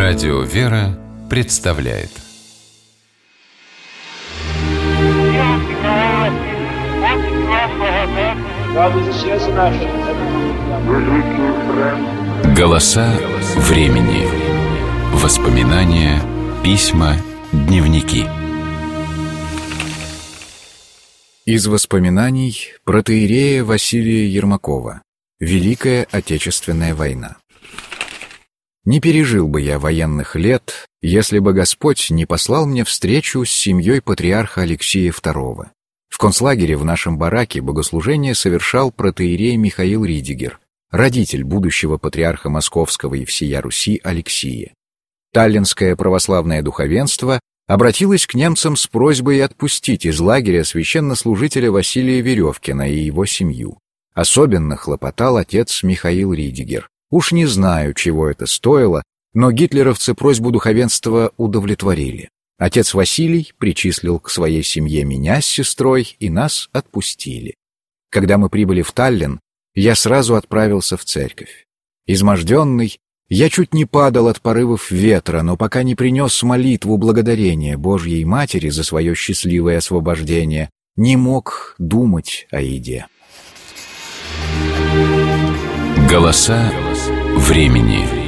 Радио «Вера» представляет. Голоса времени. Воспоминания, письма, дневники. Из воспоминаний протоиерея Василия Ермакова. Великая Отечественная война. Не пережил бы я военных лет, если бы Господь не послал мне встречу с семьей патриарха Алексия II. В концлагере в нашем бараке богослужение совершал протоиерей Михаил Ридигер, родитель будущего патриарха Московского и всея Руси Алексия. Таллинское православное духовенство обратилось к немцам с просьбой отпустить из лагеря священнослужителя Василия Веревкина и его семью. Особенно хлопотал отец Михаил Ридигер. Уж не знаю, чего это стоило, но гитлеровцы просьбу духовенства удовлетворили. Отец Василий причислил к своей семье меня с сестрой, и нас отпустили. Когда мы прибыли в Таллин, я сразу отправился в церковь. Изможденный, я чуть не падал от порывов ветра, но пока не принес молитву благодарения Божьей Матери за свое счастливое освобождение, не мог думать о еде. Голоса времени.